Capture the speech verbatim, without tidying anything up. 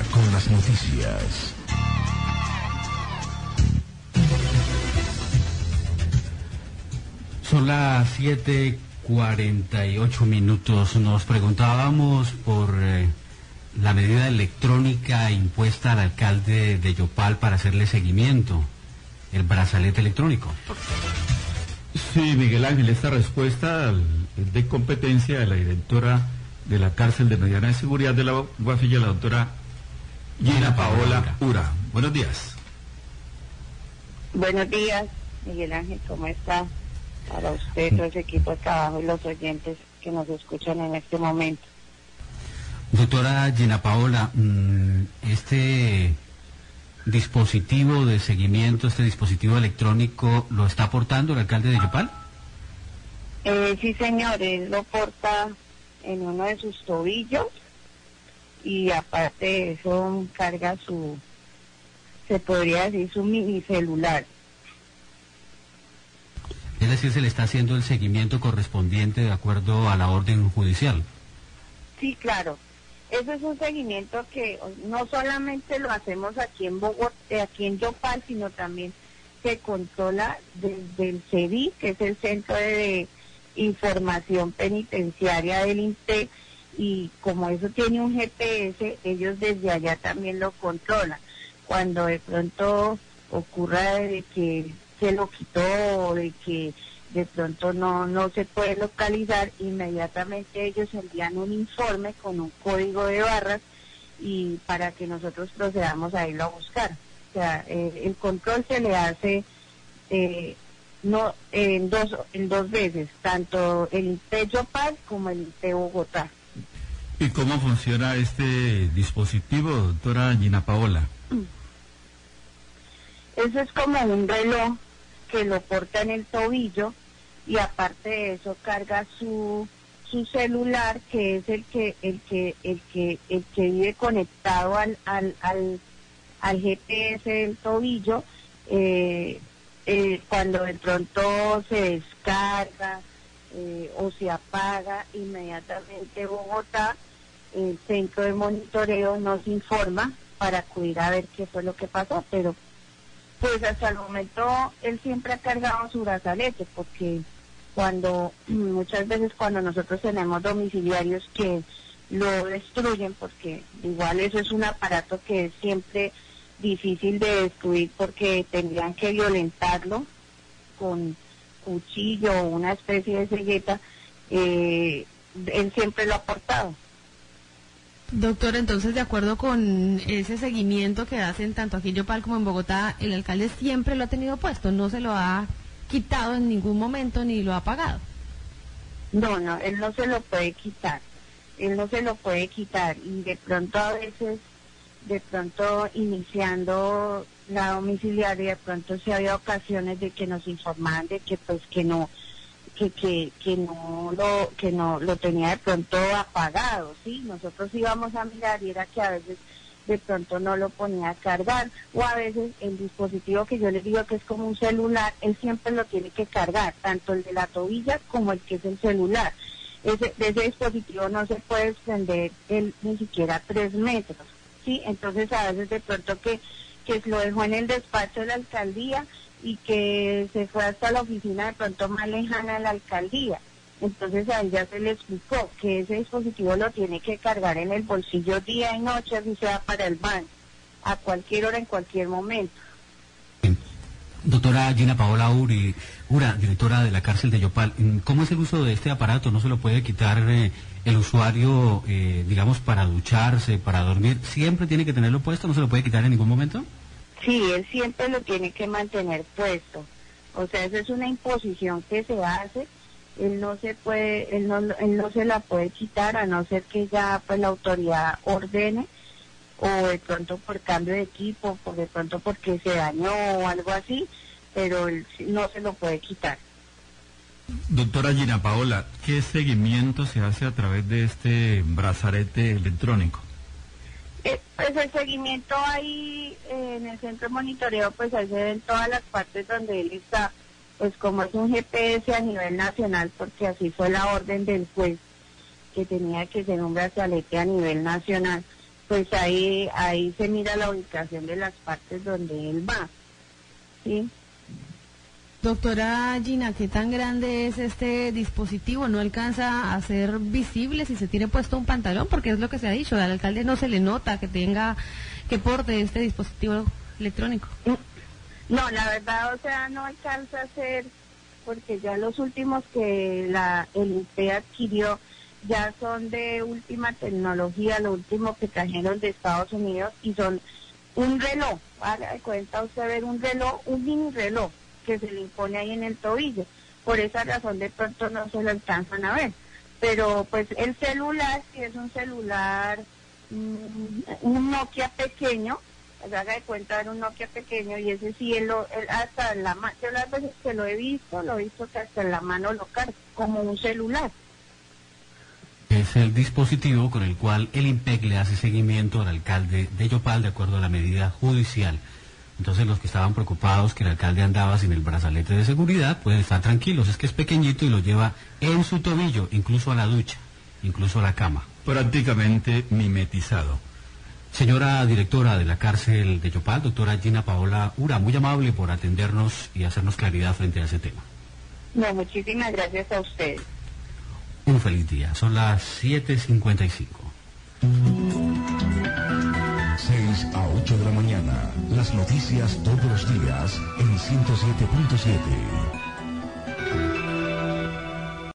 con las noticias. Son las siete cuarenta y ocho minutos. Nos preguntábamos por eh, la medida electrónica impuesta al alcalde de Yopal para hacerle seguimiento, el brazalete electrónico. Sí, Miguel Ángel, esta respuesta es de competencia de la directora de la cárcel de mediana seguridad de la Guafilla, la doctora Gina Paola Ura. Buenos días. Buenos días, Miguel Ángel, ¿cómo está? Para usted, todo ese equipo de trabajo y los oyentes que nos escuchan en este momento. Doctora Gina Paola, este dispositivo de seguimiento, este dispositivo electrónico, ¿lo está aportando el alcalde de Yopal? Eh, sí, señor, él lo porta en uno de sus tobillos y aparte de eso carga su, se podría decir, su mini celular. Es decir, se le está haciendo el seguimiento correspondiente de acuerdo a la orden judicial. Sí, claro. Eso es un seguimiento que no solamente lo hacemos aquí en Bogotá, aquí en Yopal, sino también se controla desde el C E D I, que es el Centro de Información Penitenciaria del INPE, y como eso tiene un G P S, ellos desde allá también lo controlan. Cuando de pronto ocurra de que se lo quitó, de que de pronto no no se puede localizar, inmediatamente ellos envían un informe con un código de barras y para que nosotros procedamos a irlo a buscar. O sea, eh, el control se le hace eh, no en dos en dos veces, tanto el INPE Yopal como el INPE Bogotá. ¿Y cómo funciona este dispositivo, doctora Gina Paola? Eso es como un reloj que lo porta en el tobillo y aparte de eso carga su su celular, que es el que el que el que el que vive conectado al al al, al G P S del tobillo. eh, eh, cuando de pronto se descarga eh, o se apaga, inmediatamente Bogotá, el centro de monitoreo, nos informa para acudir a ver qué fue lo que pasó, pero pues hasta el momento él siempre ha cargado su brazalete, porque cuando muchas veces cuando nosotros tenemos domiciliarios que lo destruyen, porque igual eso es un aparato que es siempre difícil de destruir porque tendrían que violentarlo con cuchillo o una especie de cegueta, eh, él siempre lo ha portado. Doctor, entonces, de acuerdo con ese seguimiento que hacen tanto aquí en Yopal como en Bogotá, el alcalde siempre lo ha tenido puesto, no se lo ha quitado en ningún momento ni lo ha pagado. No, no, él no se lo puede quitar, él no se lo puede quitar y de pronto a veces, de pronto iniciando la domiciliaria, de pronto sí había ocasiones de que nos informaban de que pues que no, que que que no lo que no lo tenía de pronto apagado, sí, nosotros íbamos a mirar y era que a veces de pronto no lo ponía a cargar, o a veces el dispositivo que yo les digo que es como un celular, él siempre lo tiene que cargar, tanto el de la tobilla como el que es el celular. Ese, de ese dispositivo no se puede extender el, ni siquiera tres metros, sí, entonces a veces de pronto que que lo dejó en el despacho de la alcaldía y que se fue hasta la oficina de pronto más lejana de la alcaldía. Entonces a él ya se le explicó que ese dispositivo lo tiene que cargar en el bolsillo día y noche, así sea para el baño, a cualquier hora, en cualquier momento. Doctora Gina Paola Uri, Ura, directora de la cárcel de Yopal, ¿cómo es el uso de este aparato? ¿No se lo puede quitar eh, el usuario, eh, digamos, para ducharse, para dormir? ¿Siempre tiene que tenerlo puesto? ¿No se lo puede quitar en ningún momento? Sí, él siempre lo tiene que mantener puesto. O sea, eso es una imposición que se hace. Él no se puede, él no, él no se la puede quitar a no ser que ya pues la autoridad ordene, o de pronto por cambio de equipo, por de pronto porque se dañó o algo así, pero él no se lo puede quitar. Doctora Gina Paola, ¿qué seguimiento se hace a través de este brazalete electrónico? Eh, pues el seguimiento ahí eh, en el centro de monitoreo, pues ahí se ven todas las partes donde él está, pues como es un G P S a nivel nacional, porque así fue la orden del juez, que tenía que ser un brazalete a nivel nacional. pues ahí ahí se mira la ubicación de las partes donde él va, ¿sí? Doctora Gina, ¿qué tan grande es este dispositivo? ¿No alcanza a ser visible si se tiene puesto un pantalón? Porque es lo que se ha dicho, al alcalde no se le nota que tenga, que porte este dispositivo electrónico. No, la verdad, o sea, no alcanza a ser, porque ya los últimos que la el I N P E adquirió ya son de última tecnología, lo último que trajeron de Estados Unidos, y son un reloj, haga de cuenta usted ver un reloj, un mini reloj, que se le impone ahí en el tobillo. Por esa razón de pronto no se lo alcanzan a ver. Pero pues el celular, si es un celular, mmm, un Nokia pequeño, pues haga de cuenta ver un Nokia pequeño, y ese sí, él, lo, él hasta la mano, yo las veces que lo he visto, lo he visto que hasta en la mano lo carga, como un celular. Es el dispositivo con el cual el I N P E C le hace seguimiento al alcalde de Yopal de acuerdo a la medida judicial. Entonces los que estaban preocupados que el alcalde andaba sin el brazalete de seguridad pueden estar tranquilos, es que es pequeñito y lo lleva en su tobillo, incluso a la ducha, incluso a la cama. Prácticamente mimetizado. Señora directora de la cárcel de Yopal, doctora Gina Paola Ura, muy amable por atendernos y hacernos claridad frente a ese tema. No, muchísimas gracias a ustedes. Un feliz día, son las siete cincuenta y cinco. seis a ocho de la mañana. Las noticias todos los días en ciento siete punto siete.